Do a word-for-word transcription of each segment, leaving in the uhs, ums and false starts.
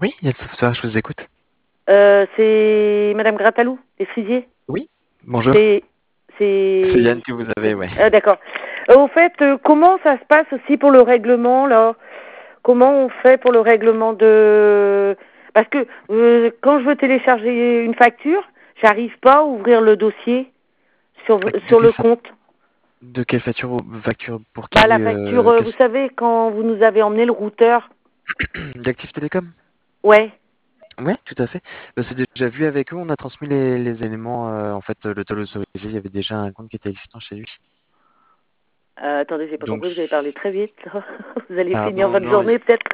Oui, il y a le software, je vous écoute. Euh, c'est Madame Gratalou, les frisiers. Oui, bonjour. C'est, C'est c'est. Yann que vous avez, ouais. Ah, d'accord. Euh, au fait, euh, comment ça se passe aussi pour le règlement là? Comment on fait pour le règlement de? Parce que euh, quand je veux télécharger une facture, j'arrive pas à ouvrir le dossier sur De sur quelle, le fa- compte. de quelle facture, facture pour Bah la qui facture, euh, euh, vous qu'est-ce- savez quand vous nous avez emmené le routeur. d'Active Télécom? Ouais. Ouais, tout à fait. Bah, c'est déjà vu avec eux, on a transmis les, les éléments. Euh, en fait, le toll autorisé, il y avait déjà un compte qui était existant chez lui. Euh, attendez, j'ai pas Donc, compris, vous avez parlé très vite. Vous allez finir pardon, votre non, il- journée peut-être.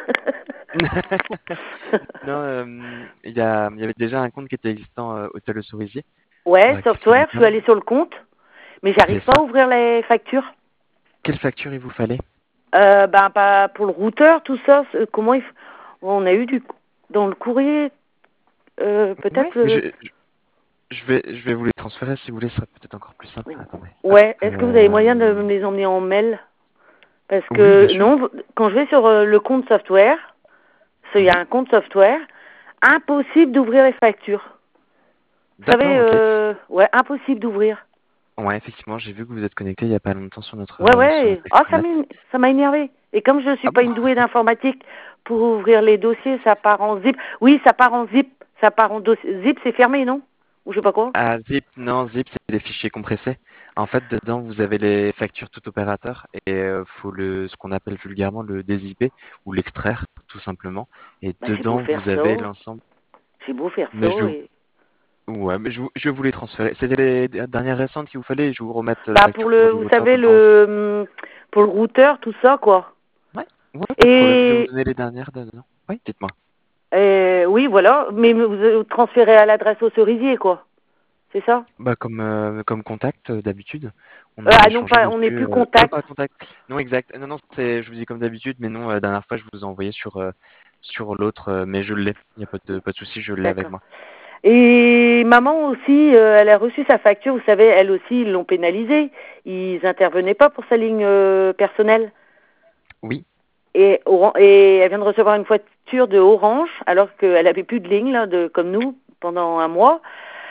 non, euh, il y a, il y avait déjà un compte qui était existant euh, au toll Cerisier pour Ouais, Active software, je suis Télécom. allée sur le compte, mais C'est j'arrive pas à ça. ouvrir les factures. Quelle facture il vous fallait? Euh, ben, pas pour le routeur, tout ça, c'est- comment il f- on a eu du dans le courrier, euh, Ouais, peut-être mais le... je, Je vais, je vais vous les transférer si vous voulez, ce sera peut-être encore plus simple. Attendez. Hop. Ouais, est-ce que vous avez moyen de Euh, me les emmener en mail? Parce Oui, bien que sûr. non, quand je vais sur euh, le compte software, parce qu'il y Mhm. a un compte software, impossible d'ouvrir les factures. Vous savez, D'accord, ok. euh, ouais, impossible d'ouvrir. Ouais, effectivement, j'ai vu que vous êtes connecté il y a pas longtemps sur notre Ouais, euh, sur ouais. notre Ah, ça m'a, extranet. ça m'a énervé. Et comme je ne suis Ah pas bon? une douée d'informatique, pour ouvrir les dossiers, ça part en zip. Oui, ça part en zip. Ça part en dossier. Zip, c'est fermé, non? Ou je sais pas quoi. Ah, Zip, non, Zip, c'est des fichiers compressés. En fait, dedans, vous avez les factures tout opérateur et euh, faut le, ce qu'on appelle vulgairement le dézipper ou l'extraire, tout simplement. Et Bah, j'ai beau dedans, faire vous ça. avez l'ensemble. J'ai beau faire ça. Mais je, Et... ouais, mais je, vous- je vais vous les transférer. C'était les dernières récentes qu'il vous fallait et je vais vous remettre la Bah, pour facture pour le, du vous routeur savez, dedans. le, hum, pour le routeur, tout ça, quoi. Ouais, ouais, pas de problème. Je vais vous Et, donner les dernières dedans. Oui, dites-moi. et oui, voilà. Mais vous, vous transférez à l'adresse au cerisier, quoi. C'est ça? Bah comme euh, comme contact euh, d'habitude, on Euh, a ah non, échangé pas, on n'est dessus. plus Euh, euh, contact. pas contact. Non exact. Non non c'est je vous dis comme d'habitude, mais non la dernière fois je vous ai envoyé sur euh, sur l'autre, euh, mais je l'ai. Il y a pas de pas de souci, je l'ai avec D'accord. moi. Et maman aussi, euh, elle a reçu sa facture. Vous savez, elle aussi, ils l'ont pénalisée. Ils intervenaient pas pour sa ligne euh, personnelle. Oui. Et, Oran- et elle vient de recevoir une facture de Orange, alors qu'elle avait plus de ligne là, de, comme nous, pendant un mois.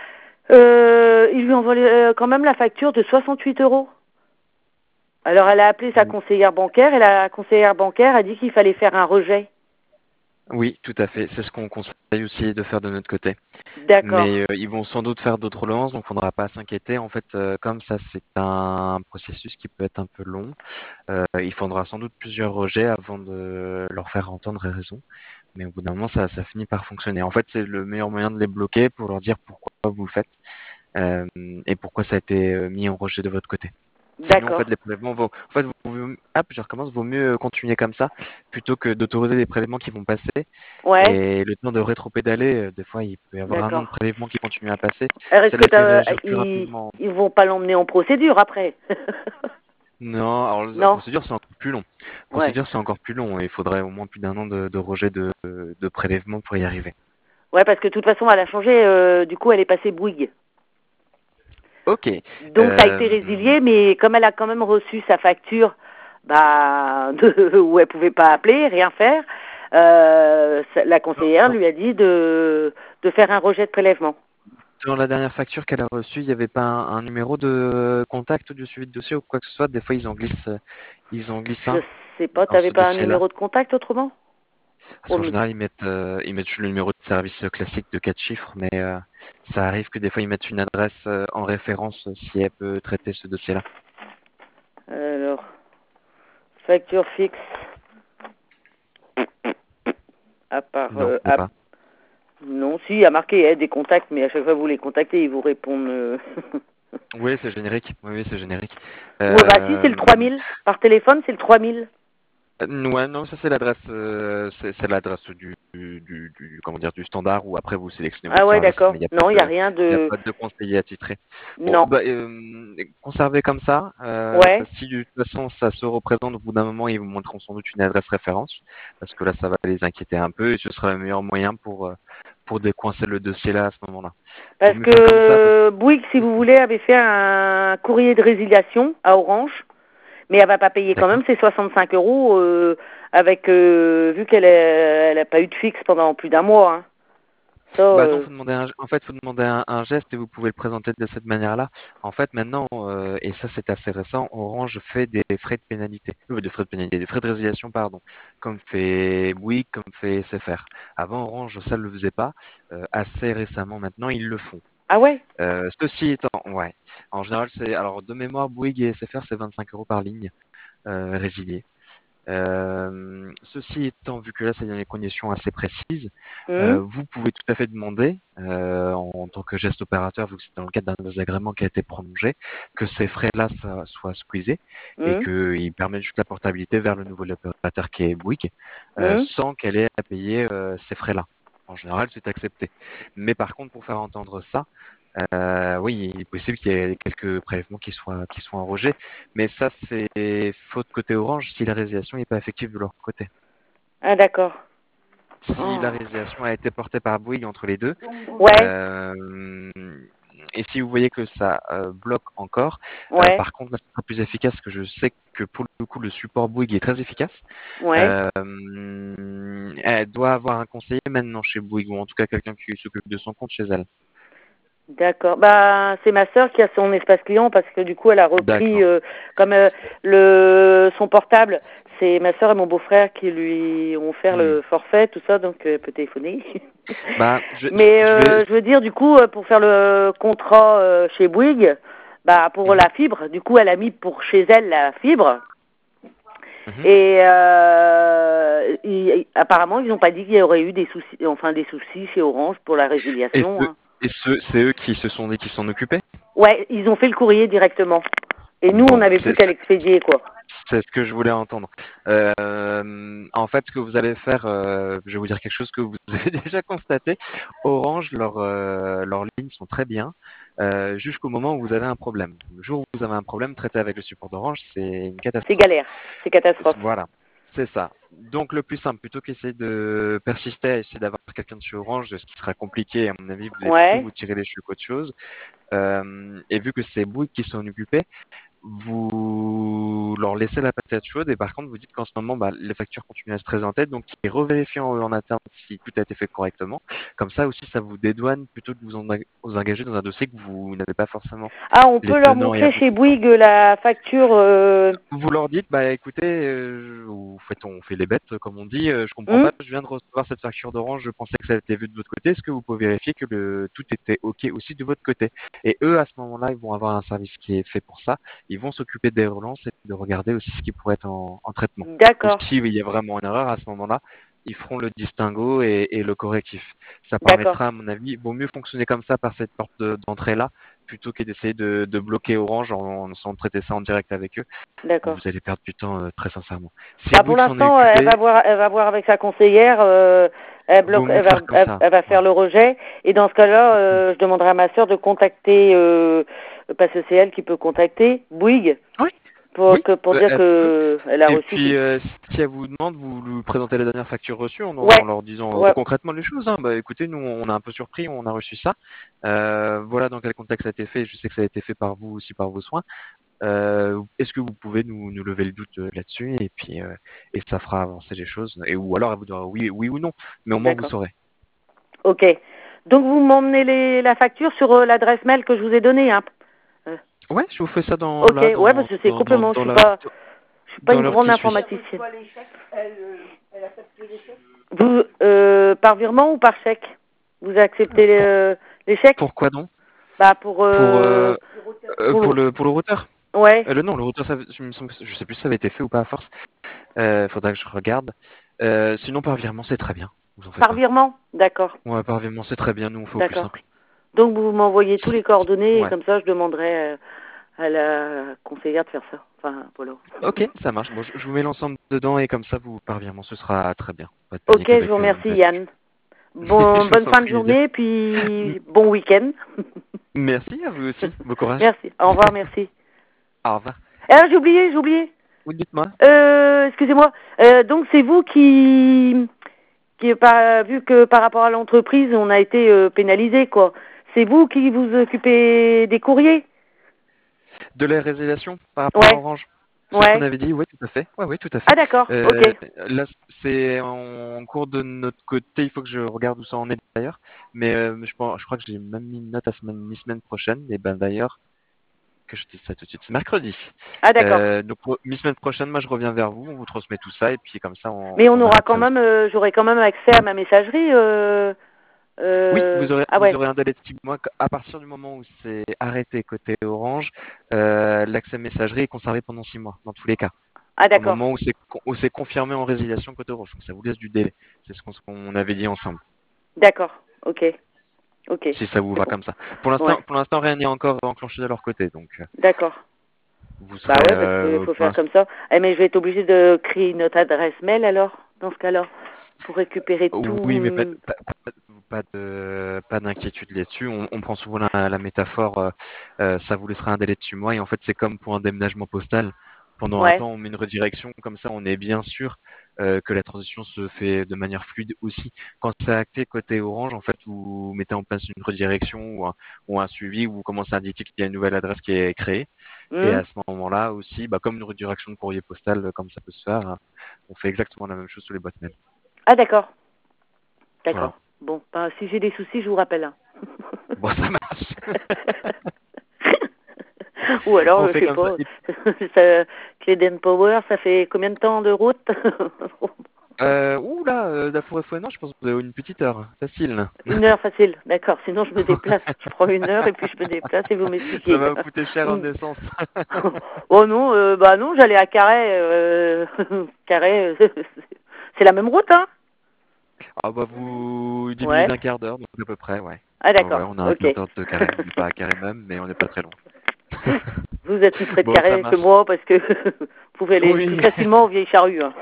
Euh, ils lui ont volé euh, quand même la facture de soixante-huit euros. Alors elle a appelé sa conseillère bancaire et la conseillère bancaire a dit qu'il fallait faire un rejet. Oui, tout à fait. C'est ce qu'on conseille aussi de faire de notre côté. Mais D'accord. euh, ils vont sans doute faire d'autres relances, donc il faudra pas s'inquiéter. En fait, euh, comme ça, c'est un processus qui peut être un peu long. Euh, il faudra sans doute plusieurs rejets avant de leur faire entendre raison. Mais au bout d'un moment, ça, ça finit par fonctionner. En fait, c'est le meilleur moyen de les bloquer pour leur dire pourquoi vous le faites euh, et pourquoi ça a été euh, mis en rejet de votre côté. Sinon, en fait, D'accord. les prélèvements vont, en fait, vous, vous- hop, je recommence, vaut mieux continuer comme ça plutôt que d'autoriser des prélèvements qui vont passer Ouais. et le temps de rétropédaler. euh, Des fois, il peut y avoir un an D'accord. de prélèvements qui continuent à passer. Alors, est-ce que Celle-là fait t'as, réagir plus ils, rapidement. ils vont pas l'emmener en procédure après? Non, alors la Non. procédure, c'est encore plus long. Ouais. Procédure, c'est encore plus long. Il faudrait au moins plus d'un an de, de rejet de, de prélèvements pour y arriver. Ouais, parce que de toute façon, elle a changé. Euh, du coup, elle est passée Bouygues. Ok. Donc, ça a été Euh, résilié, mais comme elle a quand même reçu sa facture, bah, de, où elle pouvait pas appeler, rien faire, euh, la conseillère dans, lui a dit de, de faire un rejet de prélèvement. dans la dernière facture qu'elle a reçue, il n'y avait pas un, un numéro de contact du suivi de dossier ou quoi que ce soit. Des fois, ils en glissent, ils en glissent Je un sais pas, dans t'avais ce pas un dossier-là. numéro de contact autrement? Parce Oh, qu'en mais- général, ils mettent, euh, ils mettent juste le numéro de service classique de quatre chiffres, mais euh, ça arrive que des fois, ils mettent une adresse euh, en référence euh, si elle peut traiter ce dossier-là. Alors, facture fixe, à part, Non, euh, il n'y a à- pas. non, si, il y a marqué eh, des contacts, mais à chaque fois que vous les contactez, ils vous répondent. euh, Oui, c'est générique. Oui, oui, c'est générique. Ouais, bah si, c'est le Euh, trois mille. Par téléphone, c'est le trois mille. Euh, Ouais, non, ça c'est l'adresse, euh, c'est c'est l'adresse du, du, du, du- comment dire, du standard où après vous sélectionnez Ah votre ouais, service, d'accord. mais il n'y a pas Non, il n'y a de, rien il y a de... pas de conseiller attitré. Bon, Non. bah, euh, conservez comme ça. Euh, Ouais. si de toute façon ça se représente au bout d'un moment, ils vous montreront sans doute une adresse référence, parce que là ça va les inquiéter un peu et ce sera le meilleur moyen pour euh, pour décoincer le dossier là à ce moment-là. Vaut Parce mieux faire comme ça parce que Bouygues, si vous voulez, avait fait un courrier de résiliation à Orange. Mais elle va pas payer quand D'accord. même ses soixante-cinq euros euh, avec euh, vu qu'elle a, elle a pas eu de fixe pendant plus d'un mois. Hein. Ça, Bah non, euh, faut demander un, en fait, faut demander un, un geste et vous pouvez le présenter de cette manière-là. En fait, maintenant, euh, et ça c'est assez récent, Orange fait des frais de pénalité, euh, des frais de pénalité, des frais de résiliation, pardon, comme fait Bouygues, comme fait S F R. Avant, Orange, ça ne le faisait pas. Euh, assez récemment, maintenant, ils le font. ah ouais. Euh, ceci étant, ouais, en général, c'est alors de mémoire, Bouygues et S F R, c'est vingt-cinq euros par ligne euh, résiliée. Euh, ceci étant, vu que là c'est dans des conditions assez précises, euh, Hum, vous pouvez tout à fait demander, euh, en, en tant que geste opérateur, vu que c'est dans le cadre d'un désagrément qui a été prolongé, que ces frais-là ça- soient squeezés et hum, qu'ils permettent juste la portabilité vers le nouvel opérateur qui est Bouygues, euh, hum. sans qu'elle ait à payer euh, ces frais-là. En général, c'est accepté. Mais par contre, pour faire entendre ça, euh, oui, il est possible qu'il y ait quelques prélèvements qui soient qui soient en rejet, mais ça c'est faute côté Orange si la résiliation n'est pas effective de leur côté. Ah d'accord. Si Oh. la résiliation a été portée par Bouygues entre les deux, Ouais, euh, et si vous voyez que ça euh, bloque encore, euh, ouais, par contre, là, ce sera plus efficace parce que je sais que pour le coup, le support Bouygues est très efficace. ouais. Euh, Elle doit avoir un conseiller maintenant chez Bouygues, ou en tout cas quelqu'un qui s'occupe de son compte chez elle. D'accord. Bah, c'est ma sœur qui a son espace client parce que du coup, elle a repris D'accord. euh, comme euh, le son portable. C'est ma sœur et mon beau-frère qui lui ont fait Hmm. le forfait, tout ça, donc euh, elle peut téléphoner. Bah, je, Mais je vais. euh, je veux dire, du coup, euh, pour faire le contrat euh, chez Bouygues, bah pour Mhm, la fibre, du coup, elle a mis pour chez elle la fibre. mhm. Et euh, il- apparemment, ils n'ont pas dit qu'il y aurait eu des soucis, enfin des soucis chez Orange pour la Et, résiliation. ce, Hein. et ce, c'est eux qui se sont dit qu'ils s'en occupaient. Ouais, ils ont fait le courrier directement. Et nous, on Bon, n'avait plus c'est qu'à l'expédier, quoi. c'est ce que je voulais entendre. Euh, en fait, ce que vous allez faire, euh, je vais vous dire quelque chose que vous avez déjà constaté. Orange, leurs euh, leurs lignes sont très bien euh, jusqu'au moment où vous avez un problème. Le jour où vous avez un problème, traité avec le support d'Orange, c'est une C'est catastrophe. galère, c'est catastrophe. Voilà, c'est ça. Donc le plus simple, plutôt qu'essayer de persister à essayer d'avoir quelqu'un de chez Orange, ce qui sera compliqué, à mon avis, vous allez plutôt Ouais, vous tirer les cheveux qu'autre chose. Euh, et vu que c'est Bouygues qui s'en occupait, vous leur laissez la patate chaude et par contre vous dites qu'en ce moment bah, les factures continuent à se présenter, donc ils revérifient en, en interne si tout a été fait correctement. Comme ça aussi ça vous dédouane plutôt que vous en, vous engager dans un dossier que vous n'avez pas forcément ah, on les peut leur tenants et montrer chez aboutissants. Bouygues la facture. Euh... Vous leur dites, bah écoutez, euh, vous faites, on fait les bêtes, comme on dit, euh, je comprends hum, pas, je viens de recevoir cette facture d'Orange, je pensais que ça a été vu de votre côté, est-ce que vous pouvez vérifier que le, tout était OK aussi de votre côté? Et eux, à ce moment-là, ils vont avoir un service qui est fait pour ça, ils vont s'occuper des relances et de regarder aussi ce qui pourrait être en, en traitement. Ou D'accord, si il y a vraiment une erreur, à ce moment-là, ils feront le distinguo et, et le correctif. Ça d'accord, permettra, à mon avis, vaut mieux fonctionner comme ça par cette porte de- d'entrée-là, plutôt que d'essayer de, de bloquer Orange en, en sans traiter ça en direct avec eux où d'accord. vous allez perdre du temps euh, très sincèrement. C'est Bah, pour Bouygues qui s'en est l'instant, elle va occupé, voir, elle va voir avec sa conseillère. Euh, elle vaut bloque, mieux elle va, faire comme elle, ça. elle va Ouais. faire le rejet. Et dans ce cas-là, euh, je demanderai à ma sœur de contacter, euh, parce que c'est elle qui peut contacter Bouygues Oui, pour oui, que pour euh, dire elle peut. que elle a Et reçu. puis, euh, si elle vous demande, vous lui présentez la dernière facture reçue en, en Ouais, leur disant euh, ouais, concrètement les choses. Hein. Bah, écoutez, nous, on est un peu surpris, on a reçu ça. Euh, voilà dans quel contexte ça a été fait. Je sais que ça a été fait par vous aussi, par vos soins. Euh, Est-ce que vous pouvez nous, nous lever le doute euh, là-dessus et puis euh, et ça fera avancer les choses. Et ou alors elle vous dira oui, oui ou non, mais au moins vous d'accord. saurez. Ok. Donc vous m'emmenez les, la facture sur euh, l'adresse mail que je vous ai donnée, hein. Euh, Ouais, je vous fais ça dans ok. là, Ouais, dans parce que c'est dans dans, complètement. Je dans suis la pas, je suis pas dans une l'heure grande qui suit. informaticienne. Vous euh, par virement ou par chèque? Vous acceptez les, Pour- euh, les chèques? Pourquoi donc? Bah pour Pour euh, euh, euh, pour pour le. le pour le routeur? Ouais. Euh, le non, le routeur, ça, je me semble que- je sais plus si ça avait été fait ou pas à force. Euh, faudrait que je regarde. Euh, sinon par virement c'est très bien. Vous en faites Par pas. virement? D'accord. Ouais, par virement c'est très bien. Nous on fait au plus D'accord. simple. Donc vous m'envoyez tous les coordonnées et Ouais. comme ça je demanderai euh, à la conseillère de faire ça. Enfin, voilà. Ok, ça marche. Bon, je, je vous mets l'ensemble dedans et comme ça vous par virement ce sera très bien. Pas de Ok, panique je vous avec euh, remercie là-dessus. Yann. Bon, Je bonne vous en fin de prie, Lydia. journée, puis bon week-end. Merci à vous aussi. Bon courage. Merci. Au revoir, merci. Au revoir. Ah, j'ai oublié, j'ai oublié. Oui, dites-moi. Euh, excusez-moi. Euh, donc c'est vous qui, qui par, vu que par rapport à l'entreprise, on a été euh, pénalisé, quoi. C'est vous qui vous occupez des courriers? De la résiliation par rapport à Ouais. Orange. C'est ce qu'on Ouais. avait dit, oui, tout à fait. Ouais, oui, tout à Ah fait. d'accord, Euh, ok. là, c'est en cours de notre côté. Il faut que je regarde où ça en est d'ailleurs. Mais euh, je, pense, je crois que j'ai même mis une note à semaine, mi-semaine prochaine. Et ben d'ailleurs, que je dise ça tout de suite, c'est mercredi. Ah d'accord. Euh, donc mi-semaine prochaine, moi je reviens vers vous, on vous transmet tout ça et puis comme ça on, Mais on on aura arrête quand ça aussi. même, euh, j'aurai quand même accès à ma messagerie. Euh, Oui, euh... vous aurez Ah vous ouais. aurez un délai de six mois à partir du moment où c'est arrêté côté Orange. Euh, l'accès messagerie est conservé pendant six mois dans tous les cas. Ah Au d'accord. moment où c'est où c'est confirmé en résiliation côté Orange, donc ça vous laisse du délai. C'est ce qu'on qu'on avait dit ensemble. D'accord. Ok. Ok. Si ça vous C'est va bon. comme ça. Pour l'instant, Ouais. pour l'instant rien n'est encore enclenché de leur côté, donc euh, D'accord. vous Bah serez ouais, parce qu'il euh, faut pour faire l'instant. comme ça. Eh mais je vais être obligée de créer une autre adresse mail alors, dans ce cas-là, pour récupérer tout. Oui, mais pas, pas, pas, pas de, pas d'inquiétude là-dessus. On, on prend souvent la, la métaphore, euh, euh, ça vous laissera un délai de six mois. Et en fait, c'est comme pour un déménagement postal. Pendant un Ouais. temps, on met une redirection. Comme ça, on est bien sûr euh, que la transition se fait de manière fluide aussi. Quand c'est acté côté Orange, en fait, vous mettez en place une redirection ou un, ou un suivi où vous commencez à indiquer qu'il y a une nouvelle adresse qui est créée. Et Hmm. à ce moment-là aussi, bah, comme une redirection de courrier postal, comme ça peut se faire, on fait exactement la même chose sur les boîtes mail. Ah d'accord. Voilà. D'accord. Bon, ben, si j'ai des soucis, je vous rappelle, hein. Bon, ça marche. Ou alors, On euh, je fait sais comme ça. pas, ça, Cléden Power, ça fait combien de temps de route? Euh, ouh là, euh, la forêt fouet, non, je pense que vous avez une petite heure. Facile. Une heure facile, d'accord. Sinon, je me déplace. Je prends une heure et puis je me déplace et vous Ça m'expliquez. va vous coûter cher en essence. Oh non, euh, bah non, j'allais à Carhaix. Euh, Carhaix, euh, c'est la même route, hein? Ah bah vous diminuez Ouais. d'un quart d'heure, donc à peu près, ouais. Ah Ouais, ouais, d'accord, on a un ok. quart d'heure de carré. On n'est pas à carré même, mais on n'est pas très loin. Vous êtes plus près de Bon, ça Carhaix que marche. moi parce que vous pouvez aller plus Oui. facilement aux vieilles charrues, hein.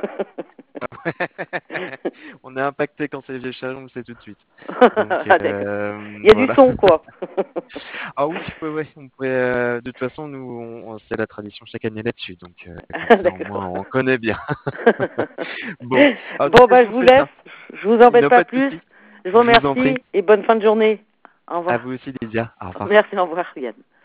On est impacté quand c'est les vieilles charrues, on le sait tout de suite. Donc Ah d'accord. euh, Il y a du voilà. son, quoi. Ah oui, ouais, ouais. On pourrait, euh, de toute façon, nous, on, on- c'est la tradition chaque année là-dessus, donc euh, comme Ah, ça au d'accord. moins on connaît bien. Bon, en tout Bon, cas, bah je je vous vous fais laisse. ça. Je vous Il n'y embête a pas pas de plus. souci. Je vous Je vous en prie. remercie et bonne fin de journée. Au À revoir. vous aussi, Lydia. Au revoir. Merci, au revoir, Yann.